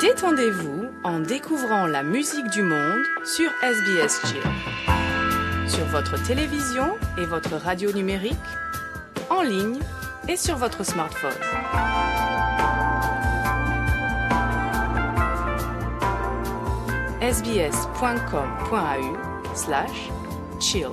Détendez-vous en découvrant la musique du monde sur SBS Chill. Sur votre télévision et votre radio numérique, en ligne et sur votre smartphone. sbs.com.au/chill.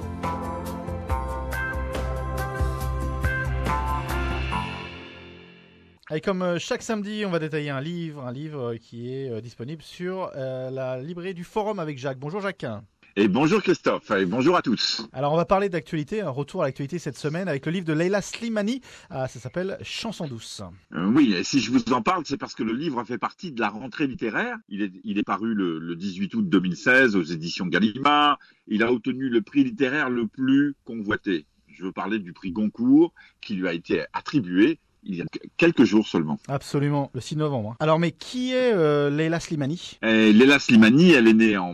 Et comme chaque samedi, on va détailler un livre qui est disponible sur la librairie du Forum avec Jacques. Bonjour Jacques. Et bonjour Christophe, et bonjour à tous. Alors on va parler d'actualité, un retour à l'actualité cette semaine avec le livre de Leila Slimani, ça s'appelle Chanson douce. Oui, et si je vous en parle, c'est parce que le livre fait partie de la rentrée littéraire. Il est paru le 18 août 2016 aux éditions Gallimard. Il a obtenu le prix littéraire le plus convoité. Je veux parler du prix Goncourt qui lui a été attribué il y a quelques jours seulement. Absolument, le 6 novembre. Alors, mais qui est Leila Slimani ? Leila Slimani, elle est née en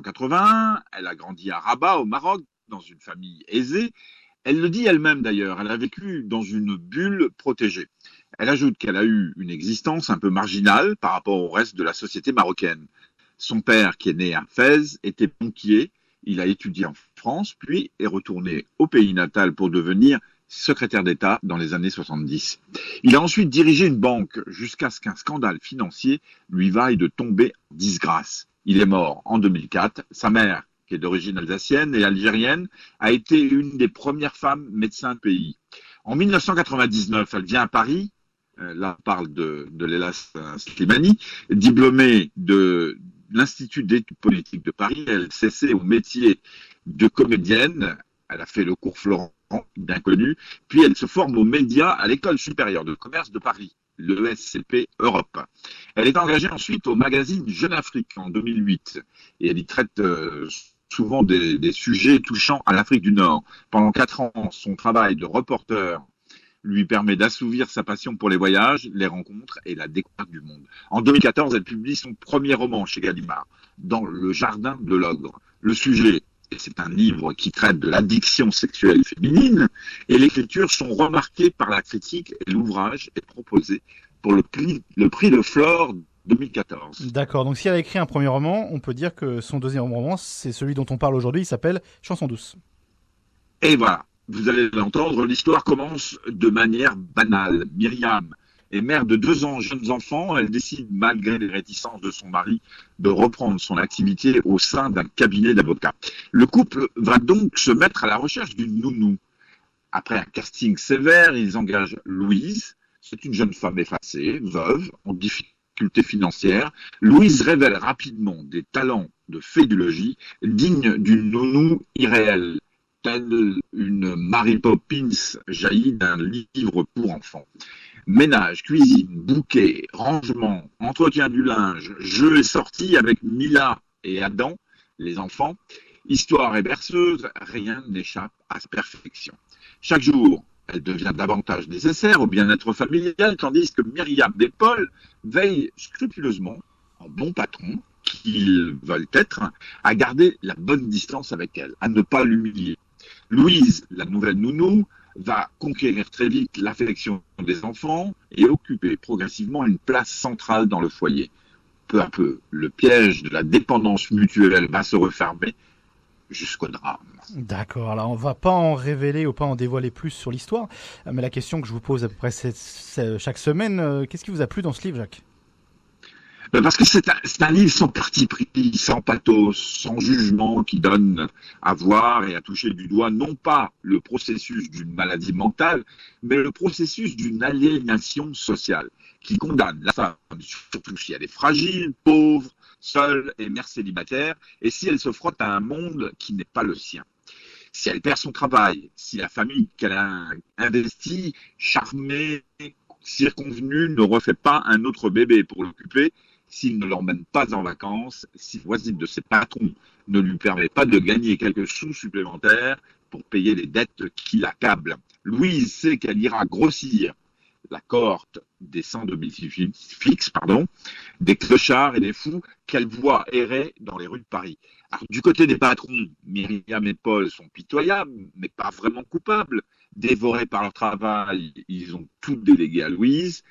1981, elle a grandi à Rabat, au Maroc, dans une famille aisée. Elle le dit elle-même d'ailleurs, elle a vécu dans une bulle protégée. Elle ajoute qu'elle a eu une existence un peu marginale par rapport au reste de la société marocaine. Son père, qui est né à Fès, était banquier. Il a étudié en France, puis est retourné au pays natal pour devenir secrétaire d'État dans les années 70. Il a ensuite dirigé une banque jusqu'à ce qu'un scandale financier lui vaille de tomber en disgrâce. Il est mort en 2004. Sa mère, qui est d'origine alsacienne et algérienne, a été une des premières femmes médecins du pays. En 1999, elle vient à Paris. Là, on parle de Leila Slimani, diplômée de l'Institut d'études politiques de Paris. Elle s'essaie au métier de comédienne. Elle a fait le cours Florent d'inconnu, puis elle se forme aux médias à l'École supérieure de commerce de Paris, l'ESCP Europe. Elle est engagée ensuite au magazine Jeune Afrique en 2008, et elle y traite souvent des sujets touchant à l'Afrique du Nord. Pendant 4 ans, son travail de reporter lui permet d'assouvir sa passion pour les voyages, les rencontres et la découverte du monde. En 2014, elle publie son premier roman chez Gallimard, Dans le jardin de l'ogre. Le sujet, et c'est un livre qui traite de l'addiction sexuelle féminine, et l'écriture sont remarquées par la critique, et l'ouvrage est proposé pour le prix de Flore 2014. D'accord, donc si elle a écrit un premier roman, on peut dire que son deuxième roman, c'est celui dont on parle aujourd'hui, il s'appelle Chanson douce. Et voilà, vous allez l'entendre, l'histoire commence de manière banale. Myriam est mère de 2 jeunes enfants. Elle décide, malgré les réticences de son mari, de reprendre son activité au sein d'un cabinet d'avocats. Le couple va donc se mettre à la recherche d'une nounou. Après un casting sévère, ils engagent Louise. C'est une jeune femme effacée, veuve, en difficulté financière. Louise révèle rapidement des talents de fédologie dignes d'une nounou irréelle, telle une Mary Poppins jaillie d'un livre pour enfants. Ménage, cuisine, bouquet, rangement, entretien du linge, jeux et sorties avec Mila et Adam, les enfants, histoire et berceuse, rien n'échappe à sa perfection. Chaque jour, elle devient davantage nécessaire au bien-être familial, tandis que Myriam et Paul veillent scrupuleusement, en bons patrons, qu'ils veulent être, à garder la bonne distance avec elle, à ne pas l'humilier. Louise, la nouvelle nounou, va conquérir très vite l'affection des enfants et occuper progressivement une place centrale dans le foyer. Peu à peu, le piège de la dépendance mutuelle va se refermer jusqu'au drame. D'accord, alors on ne va pas en révéler ou pas en dévoiler plus sur l'histoire, mais la question que je vous pose à peu près chaque semaine, qu'est-ce qui vous a plu dans ce livre, Jacques ? Parce que c'est un livre sans parti pris, sans pathos, sans jugement, qui donne à voir et à toucher du doigt non pas le processus d'une maladie mentale, mais le processus d'une aliénation sociale qui condamne la femme, surtout si elle est fragile, pauvre, seule et mère célibataire, et si elle se frotte à un monde qui n'est pas le sien. Si elle perd son travail, si la famille qu'elle a investie, charmée, circonvenue, ne refait pas un autre bébé pour l'occuper, s'il ne l'emmène pas en vacances, si la voisine de ses patrons ne lui permet pas de gagner quelques sous supplémentaires pour payer les dettes qui l'accablent. Louise sait qu'elle ira grossir la cohorte des sans-domicile fixe, des clochards et des fous qu'elle voit errer dans les rues de Paris. Alors, du côté des patrons, Myriam et Paul sont pitoyables, mais pas vraiment coupables. Dévorés par leur travail, ils ont tout délégué à Louise.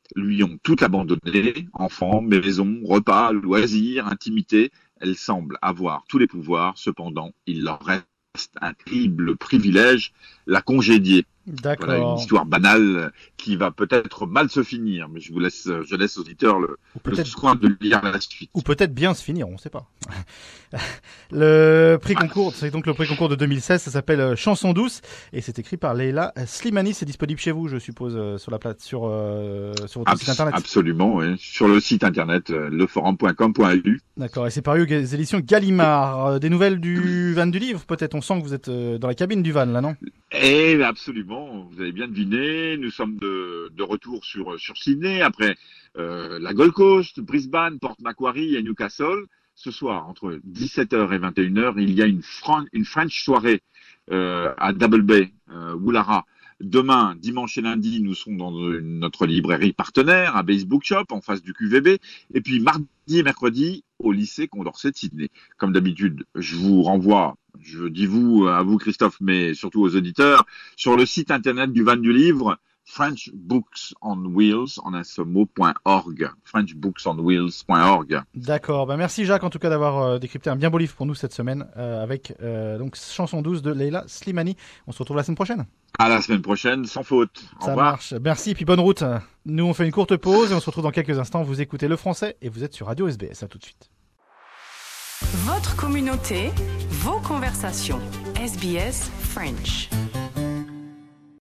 lui ont tout abandonné, enfants, maisons, repas, loisirs, intimité. Elle semble avoir tous les pouvoirs, cependant, il leur reste un terrible privilège, la congédier. D'accord. Voilà une histoire banale qui va peut-être mal se finir, mais je laisse aux auditeurs le soin de lire la suite. Ou peut-être bien se finir, on ne sait pas. Le prix concours, c'est donc le prix concours de 2016, ça s'appelle Chanson douce et c'est écrit par Leila Slimani. C'est disponible chez vous, je suppose, sur votre site internet. Absolument, oui. Sur le site internet leforum.com.lu. D'accord, et c'est paru aux éditions Gallimard. Des nouvelles du van du livre, peut-être. On sent que vous êtes dans la cabine du van, là, non? Eh absolument, vous avez bien deviné. Nous sommes de retour sur Sydney après la Gold Coast, Brisbane, Port Macquarie et Newcastle. Ce soir, entre 17h et 21h, il y a une French soirée à Double Bay, Woollahra. Demain, dimanche et lundi, nous serons dans notre librairie partenaire à Base Bookshop, en face du QVB. Et puis mardi et mercredi, au lycée Condorcet de Sydney. Comme d'habitude, je vous renvoie, je dis à vous Christophe, mais surtout aux auditeurs, sur le site internet du Van du Livre, French Books on Wheels, en un seul mot.org. FrenchBooksOnWheels.org. D'accord. Merci Jacques en tout cas d'avoir décrypté un bien beau livre pour nous cette semaine avec donc Chanson douce de Leila Slimani. On se retrouve la semaine prochaine. À la semaine prochaine, sans faute. Au revoir. Marche. Merci et puis bonne route. Nous on fait une courte pause et on se retrouve dans quelques instants. Vous écoutez Le Français et vous êtes sur Radio SBS. À tout de suite. Votre communauté, vos conversations. SBS French.